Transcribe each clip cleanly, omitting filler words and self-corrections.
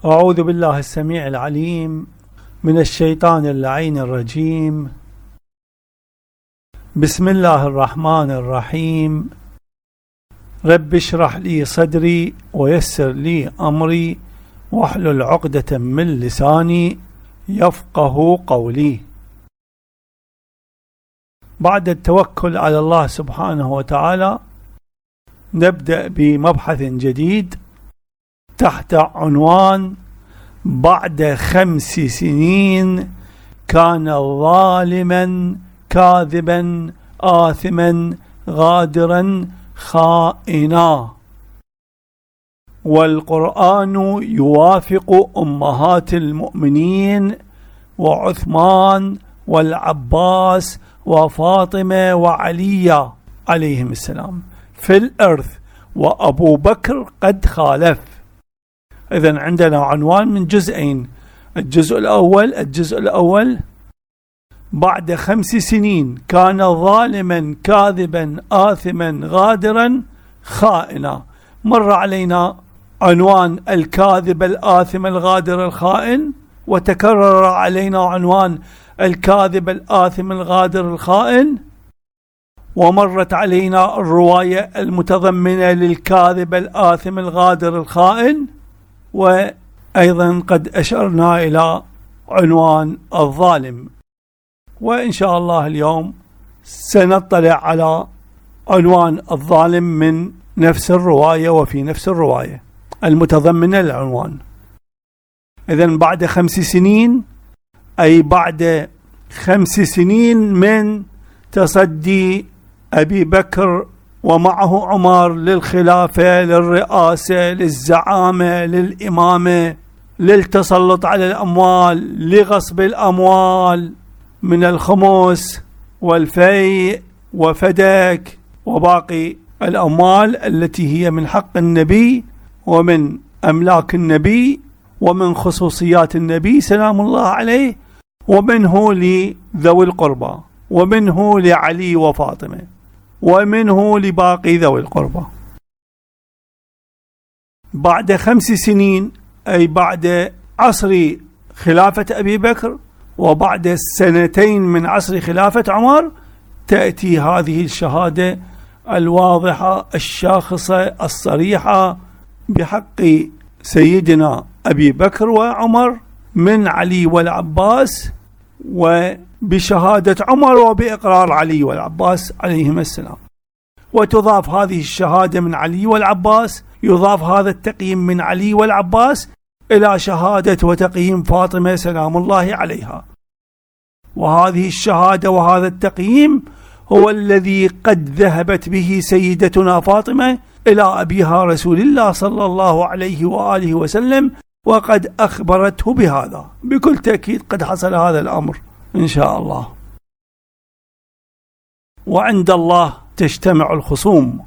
أعوذ بالله السميع العليم من الشيطان اللعين الرجيم. بسم الله الرحمن الرحيم. رب اشرح لي صدري ويسر لي أمري واحلل عقدة من لساني يفقه قولي. بعد التوكل على الله سبحانه وتعالى نبدأ بمبحث جديد تحت عنوان: بعد 5 سنين كان ظالما كاذبا آثما غادرا خائنا. والقرآن يوافق أمهات المؤمنين وعثمان والعباس وفاطمة وعلي عليهم السلام في الإرث، وأبو بكر قد خالف. إذن عندنا عنوان من جزئين. الجزء الأول بعد 5 سنين كان ظالما كاذبا آثما غادرا خائنا. مر علينا عنوان الكاذب الآثم الغادر الخائن، وتكرر علينا عنوان الكاذب الآثم الغادر الخائن، ومرت علينا الرواية المتضمنة للكاذب الآثم الغادر الخائن، وأيضا قد أشرنا إلى عنوان الظالم. وإن شاء الله اليوم سنطلع على عنوان الظالم من نفس الرواية وفي نفس الرواية المتضمنة للعنوان. إذن بعد 5 سنين أي بعد 5 سنين من تصدي أبي بكر ومعه عمر للخلافة، للرئاسة، للزعامة، للإمامة، للتسلط على الأموال، لغصب الأموال من الخمس والفيء وفدك وباقي الأموال التي هي من حق النبي ومن أملاك النبي ومن خصوصيات النبي سلام الله عليه، ومنه لذوي القربى، ومنه لعلي وفاطمة، ومنه لباقي ذوي القربى. بعد 5 سنين أي بعد عصر خلافة أبي بكر وبعد 2 من عصر خلافة عمر تأتي هذه الشهادة الواضحة الشاخصة الصريحة بحق سيدنا أبي بكر وعمر من علي والعباس، وبشهادة عمر وبإقرار علي والعباس عليهم السلام. وتضاف هذه الشهادة من علي والعباس، يضاف هذا التقييم من علي والعباس إلى شهادة وتقييم فاطمة سلام الله عليها. وهذه الشهادة وهذا التقييم هو الذي قد ذهبت به سيدتنا فاطمة إلى أبيها رسول الله صلى الله عليه وآله وسلم، وقد أخبرته بهذا. بكل تأكيد قد حصل هذا الأمر إن شاء الله. وعند الله تجتمع الخصوم.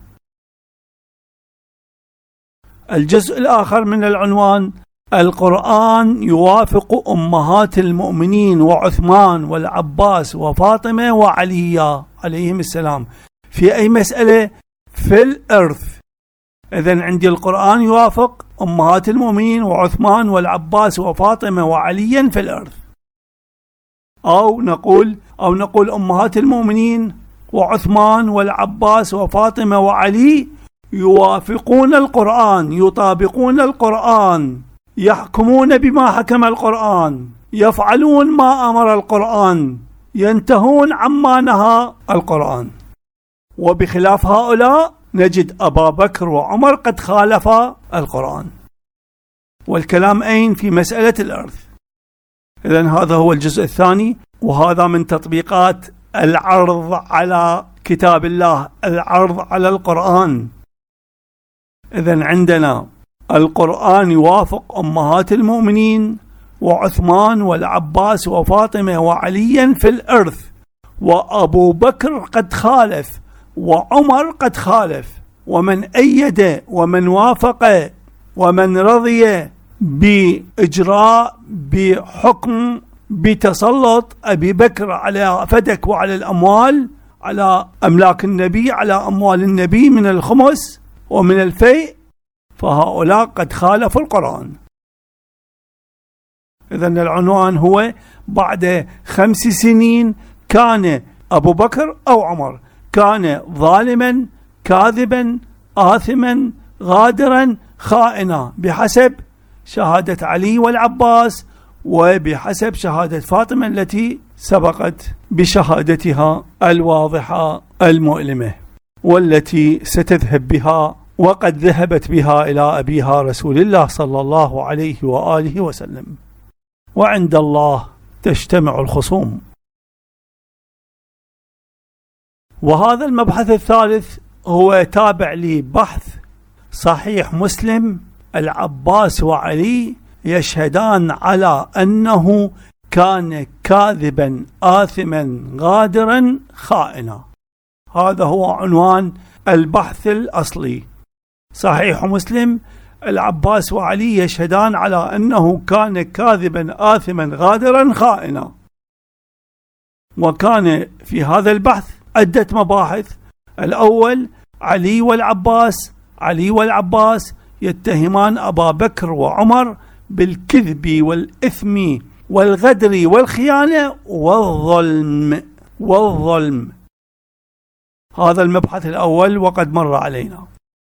الجزء الآخر من العنوان: القرآن يوافق أمهات المؤمنين وعثمان والعباس وفاطمة وعلي عليهم السلام في أي مسألة؟ في الإرث. إذن عندي القرآن يوافق أمهات المؤمنين وعثمان والعباس وفاطمة وعليا في الإرث، أو نقول أمهات المؤمنين وعثمان والعباس وفاطمة وعلي يوافقون القرآن، يطابقون القرآن، يحكمون بما حكم القرآن، يفعلون ما أمر القرآن، ينتهون عما نهى القرآن. وبخلاف هؤلاء نجد أبا بكر وعمر قد خالفا القرآن. والكلام أين؟ في مسألة الإرث. إذن هذا هو الجزء الثاني، وهذا من تطبيقات العرض على كتاب الله، العرض على القرآن. إذن عندنا القرآن يوافق أمهات المؤمنين وعثمان والعباس وفاطمة وعليا في الإرث، وأبو بكر قد خالف وعمر قد خالف. ومن أيد ومن وافق ومن رضي بإجراء بحكم بتسلط أبي بكر على فدك وعلى الأموال، على أملاك النبي، على أموال النبي من الخمس ومن الفيء، فهؤلاء قد خالفوا القرآن. إذن العنوان هو بعد 5 سنين كان أبو بكر أو عمر كان ظالما كاذبا آثما غادرا خائنا، بحسب شهادة علي والعباس وبحسب شهادة فاطمة التي سبقت بشهادتها الواضحة المؤلمة، والتي ستذهب بها وقد ذهبت بها إلى أبيها رسول الله صلى الله عليه وآله وسلم. وعند الله تجتمع الخصوم. وهذا المبحث الثالث هو تابع لبحث صحيح مسلم. العباس وعلي يشهدان على أنه كان كاذبا آثما غادرا خائنا. هذا هو عنوان البحث الأصلي. صحيح مسلم: العباس وعلي يشهدان على أنه كان كاذبا آثما غادرا خائنا. وكان في هذا البحث عدة مباحث. الأول: علي والعباس يتهمان أبا بكر وعمر بالكذب والإثم والغدر والخيانة والظلم. هذا المبحث الأول وقد مر علينا.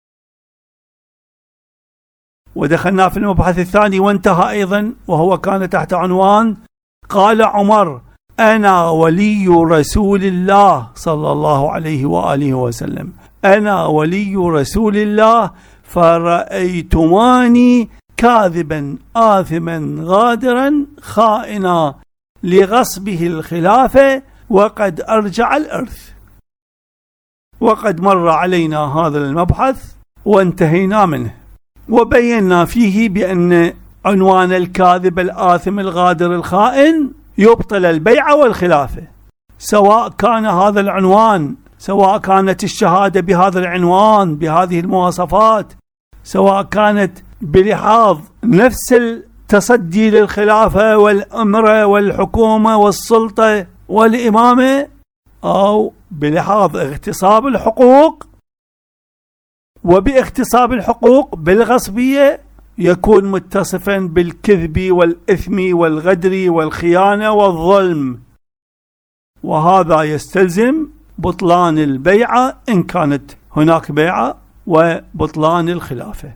ودخلنا في المبحث الثاني وانتهى أيضا، وهو كان تحت عنوان: قال عمر: أنا ولي رسول الله صلى الله عليه وآله وسلم، أنا ولي رسول الله، فرأيتماني كاذبا آثما غادرا خائنا لغصبه الخلافة وقد أرجع الإرث. وقد مر علينا هذا المبحث وانتهينا منه، وبينا فيه بأن عنوان الكاذب الآثم الغادر الخائن يبطل البيعة والخلافة، سواء كان هذا العنوان، سواء كانت الشهادة بهذا العنوان بهذه المواصفات، سواء كانت بلحاظ نفس التصدي للخلافة والأمرة والحكومة والسلطة والإمامة، أو بلحاظ اغتصاب الحقوق. وباغتصاب الحقوق بالغصبية يكون متصفا بالكذب والإثم والغدر والخيانة والظلم، وهذا يستلزم بطلان البيعة إن كانت هناك بيعة، وبطلان الخلافة.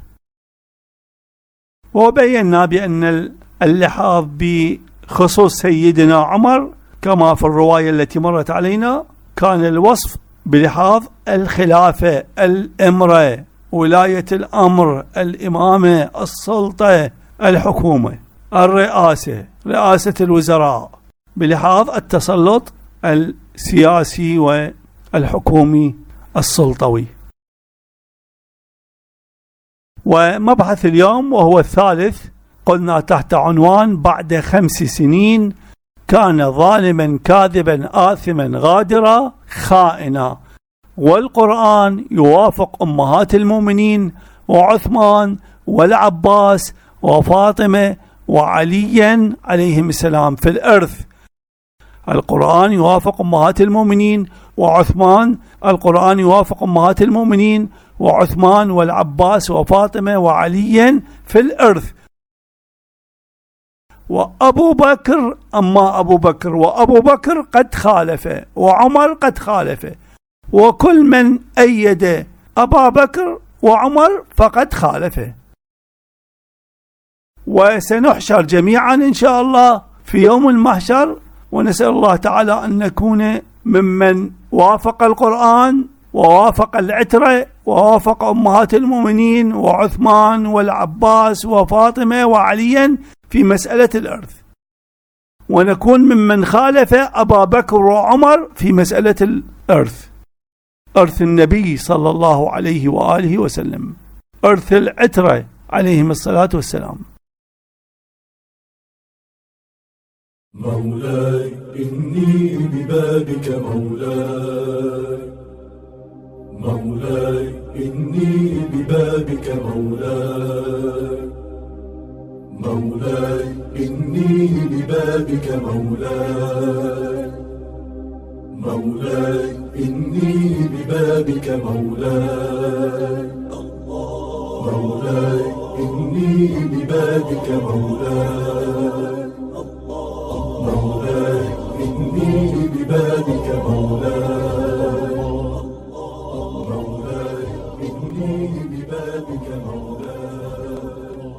وبينا بأن اللحاظ بخصوص سيدنا عمر كما في الرواية التي مرت علينا كان الوصف بلحاظ الخلافة، الإمرة، ولاية الأمر، الإمامة، السلطة، الحكومة، الرئاسة، رئاسة الوزراء، بلحاظ التسلط السياسي والحكومي السلطوي. ومبحث اليوم وهو الثالث، قلنا تحت عنوان: بعد 5 سنين كان ظالما كاذبا آثما غادرا خائنا. والقرآن يوافق أمهات المؤمنين وعثمان والعباس وفاطمة وعليا عليهم السلام في الإرث. القرآن يوافق أمهات المؤمنين وعثمان، القرآن يوافق أمهات المؤمنين وعثمان والعباس وفاطمة وعليا في الإرث. وأبو بكر، أما أبو بكر وأبو بكر قد خالف، وعمر قد خالف، وكل من أيد أبا بكر وعمر فقد خالف. وسنحشر جميعا إن شاء الله في يوم المحشر، ونسأل الله تعالى أن نكون ممن وافق القرآن ووافق العترة ووافق أمهات المؤمنين وعثمان والعباس وفاطمة وعليا في مسألة الإرث، ونكون ممن خالف أبا بكر وعمر في مسألة الإرث، إرث النبي صلى الله عليه وآله وسلم، إرث العترة عليهم الصلاة والسلام. مولاي إني ببابك مولاي، مولاي إني ببابك مولاي، مولاي إني ببابك مولاي، مولاي إني ببابك مولاي، مولاي إني ببابك مولاي. ببابك مولاي.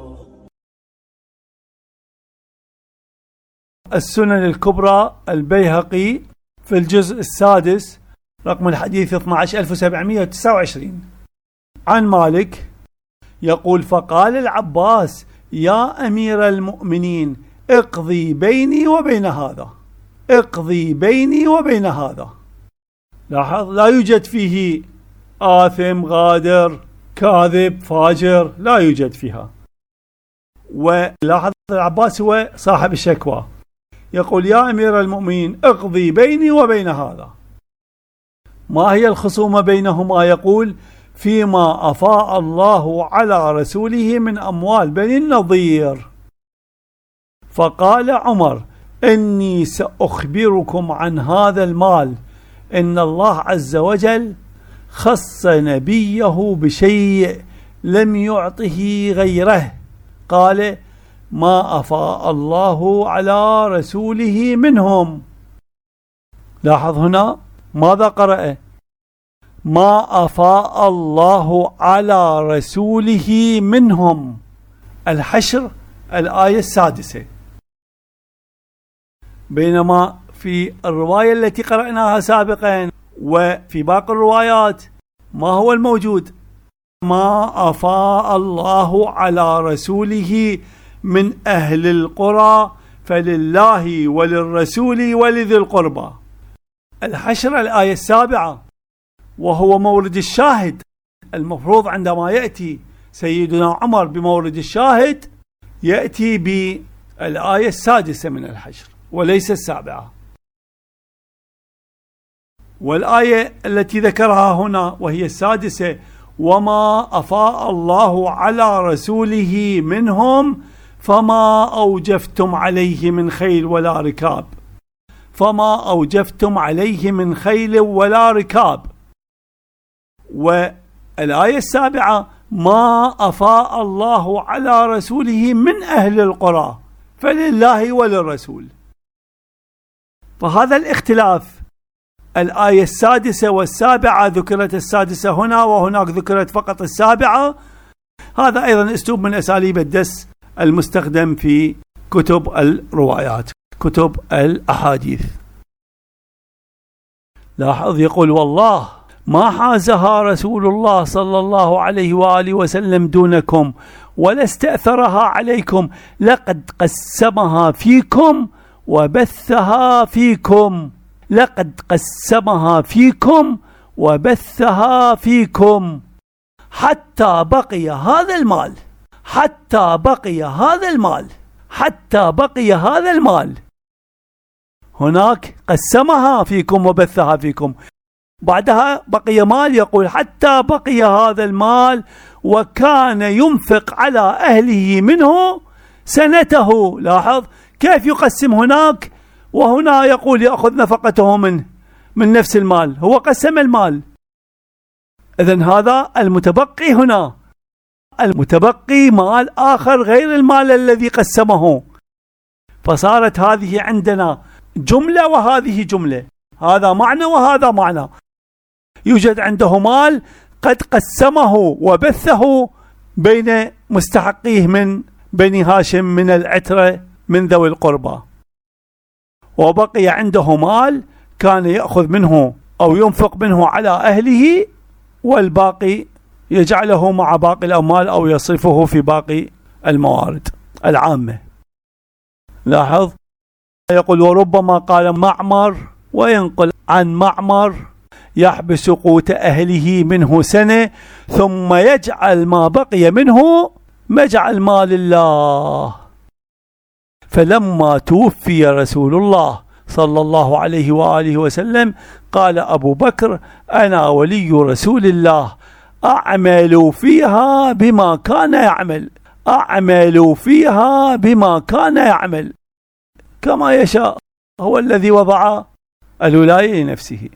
السنن الكبرى البيهقي في الجزء السادس رقم الحديث 12729 عن مالك يقول: فقال العباس: يا أمير المؤمنين، اقضي بيني وبين هذا، اقضي بيني وبين هذا. لاحظ، لا يوجد فيه آثم، غادر، كاذب، فاجر، لا يوجد فيها. ولاحظ العباس هو صاحب الشكوى، يقول: يا أمير المؤمنين، اقضي بيني وبين هذا. ما هي الخصومة بينهما؟ يقول: فيما أفاء الله على رسوله من أموال بني النضير. فقال عمر: إني سأخبركم عن هذا المال، إن الله عز وجل خص نبيه بشيء لم يعطه غيره. قال: ما أفاء الله على رسوله منهم. لاحظ هنا ماذا قرأ؟ ما أفاء الله على رسوله منهم. الحشر الآية السادسة. بينما في الرواية التي قرأناها سابقا وفي باقي الروايات ما هو الموجود؟ ما أفاء الله على رسوله من أهل القرى فلله وللرسول ولذي القربى. الحشر الآية السابعة، وهو مورد الشاهد. المفروض عندما يأتي سيدنا عمر بمورد الشاهد يأتي بالآية السادسة من الحشر وليس السابعة. والآية التي ذكرها هنا وهي السادسة: وما أفاء الله على رسوله منهم فما أوجفتم عليه من خيل ولا ركاب. فما أوجفتم عليه من خيل ولا ركاب. والآية السابعة: ما أفاء الله على رسوله من أهل القرى فلله وللرسول. فهذا الاختلاف، الآية السادسة والسابعة ذكرت السادسة هنا وهناك ذكرت فقط السابعة. هذا أيضا أسلوب من أساليب الدس المستخدم في كتب الروايات، كتب الأحاديث. لاحظ، يقول: والله ما حازها رسول الله صلى الله عليه وآله وسلم دونكم ولا استأثرها عليكم، لقد قسمها فيكم وبثها فيكم. لقد قسمها فيكم وبثها فيكم حتى بقي هذا المال، حتى بقي هذا المال، حتى بقي هذا المال. هناك قسمها فيكم وبثها فيكم، بعدها بقي مال، يقول: حتى بقي هذا المال وكان ينفق على أهله منه سنته. لاحظ كيف يقسم هناك وهنا يقول يأخذ نفقته من نفس المال. هو قسم المال. إذن هذا المتبقي هنا، المتبقي مال آخر غير المال الذي قسمه. فصارت هذه عندنا جملة وهذه جملة، هذا معنى وهذا معنى. يوجد عنده مال قد قسمه وبثه بين مستحقيه من بني هاشم من العترة من ذوي القربى، وبقي عنده مال كان يأخذ منه أو ينفق منه على أهله، والباقي يجعله مع باقي الأموال أو يصرفه في باقي الموارد العامة. لاحظ، يقول: وربما قال معمر، وينقل عن معمر: يحبس قوت أهله منه سنة ثم يجعل ما بقي منه مجعل مال الله. فلما توفي رسول الله صلى الله عليه وآله وسلم قال أبو بكر: أنا ولي رسول الله، أعمل فيها بما كان يعمل، أعمل فيها بما كان يعمل، كما يشاء. هو الذي وضع الولاية لنفسه.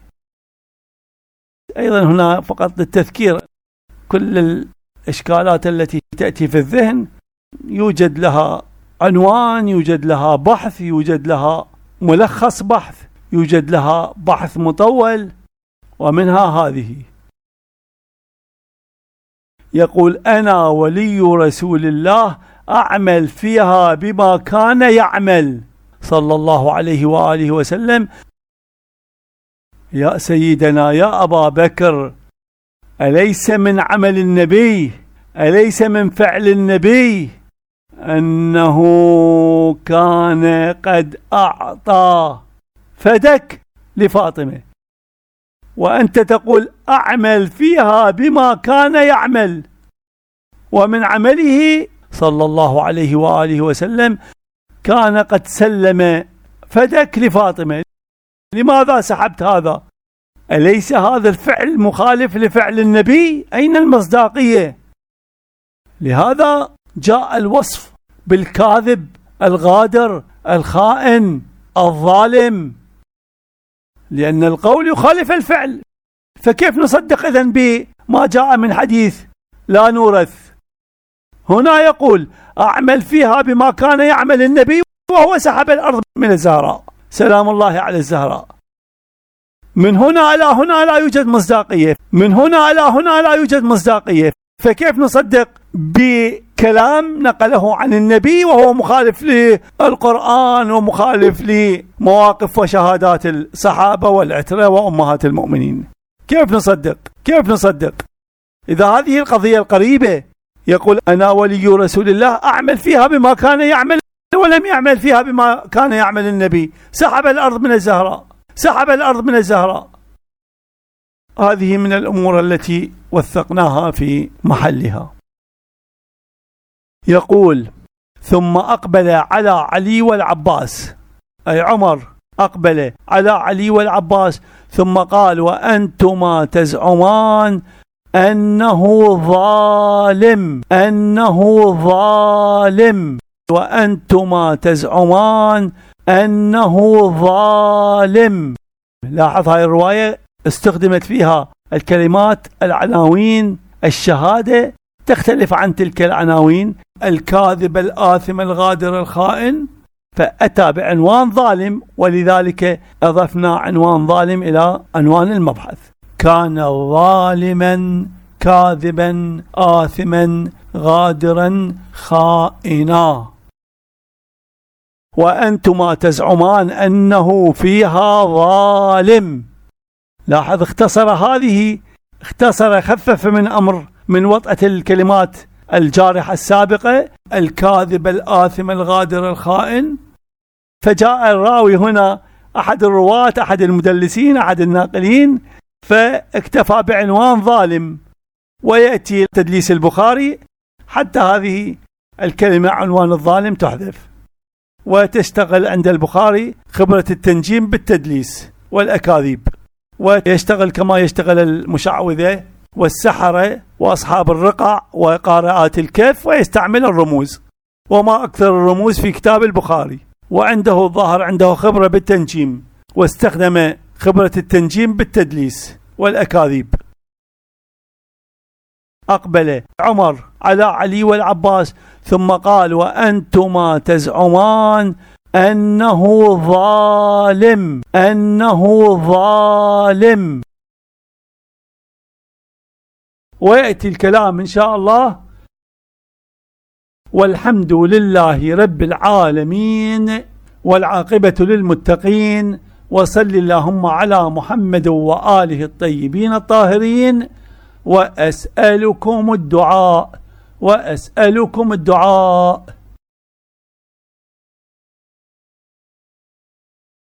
أيضا هنا فقط للتذكير، كل الإشكالات التي تأتي في الذهن يوجد لها عنوان، يوجد لها بحث، يوجد لها ملخص بحث، يوجد لها بحث مطول، ومنها هذه. يقول أنا ولي رسول الله أعمل فيها بما كان يعمل صلى الله عليه وآله وسلم. يا سيدنا يا أبا بكر، أليس من عمل النبي، أليس من فعل النبي أنه كان قد أعطى فدك لفاطمة، وأنت تقول أعمل فيها بما كان يعمل؟ ومن عمله صلى الله عليه وآله وسلم كان قد سلم فدك لفاطمة. لماذا سحبت هذا؟ أليس هذا الفعل مخالف لفعل النبي؟ أين المصداقية؟ لهذا جاء الوصف بالكاذب الغادر الخائن الظالم، لأن القول يخالف الفعل، فكيف نصدق إذن بما جاء من حديث لا نورث؟ هنا يقول أعمل فيها بما كان يعمل النبي، وهو سحب الأرض من الزهراء سلام الله على الزهراء. من هنا إلى هنا لا يوجد مصداقية، من هنا إلى هنا لا يوجد مصداقية، فكيف نصدق بكلام نقله عن النبي وهو مخالف للقرآن ومخالف لمواقف وشهادات الصحابة والعترة وأمهات المؤمنين؟ كيف نصدق؟ كيف نصدق إذا هذه القضية القريبة يقول أنا ولي رسول الله أعمل فيها بما كان يعمل، ولم يعمل فيها بما كان يعمل النبي، سحب الأرض من الزهراء، سحب الأرض من الزهراء. هذه من الأمور التي وثقناها في محلها. يقول ثم أقبل على علي والعباس، أي عمر أقبل على علي والعباس، ثم قال وأنتما تزعمان أنه ظالم، أنه ظالم، وأنتما تزعمان أنه ظالم. لاحظ هاي الرواية استخدمت فيها الكلمات العناوين الشهادة تختلف عن تلك العناوين، الكاذب الآثم الغادر الخائن، فأتى بعنوان ظالم، ولذلك أضفنا عنوان ظالم إلى عنوان المبحث. كان ظالما كاذبا آثما غادرا خائنا. وأنتما تزعمان أنه فيها ظالم. لاحظ اختصر هذه، اختصر خفف من أمر من وطأة الكلمات الجارحة السابقة، الكاذب الآثم الغادر الخائن، فجاء الراوي هنا أحد الرواة أحد المدلسين أحد الناقلين فاكتفى بعنوان ظالم، ويأتي تدليس البخاري حتى هذه الكلمة عنوان الظالم تحذف، وتشتغل عند البخاري خبرة التنجيم بالتدليس والأكاذيب، ويشتغل كما يشتغل المشعوذة والسحرة وأصحاب الرقع وقارئات الكهف، ويستعمل الرموز، وما أكثر الرموز في كتاب البخاري، وعنده الظاهر عنده خبرة بالتنجيم، واستخدم خبرة التنجيم بالتدليس والأكاذيب. أقبل عمر على علي والعباس ثم قال وأنتما تزعمان أنه ظالم، أنه ظالم. ويأتي الكلام إن شاء الله. والحمد لله رب العالمين والعاقبة للمتقين، وصل اللهم على محمد وآله الطيبين الطاهرين. وأسألكم الدعاء، وأسألكم الدعاء.